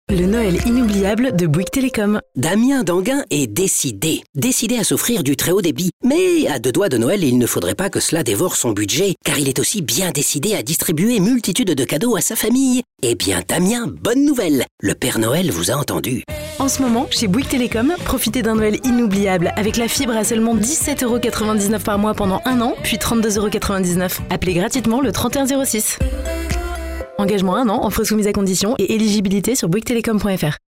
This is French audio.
Le Noël inoubliable de Bouygues Télécom. Damien Danguin est décidé à s'offrir du très haut débit. Mais à 2 doigts de Noël, il ne faudrait pas que cela dévore son budget, car il est aussi bien décidé à distribuer multitude de cadeaux à sa famille. Eh bien Damien, bonne nouvelle, le Père Noël vous a entendu. En ce moment, chez Bouygues Télécom, profitez d'un Noël inoubliable avec la fibre à seulement 17,99€ par mois pendant 1 an, puis 32,99€. Appelez gratuitement le 3106. Engagement 1 an, offre soumise à condition et éligibilité sur bouyguestelecom.fr.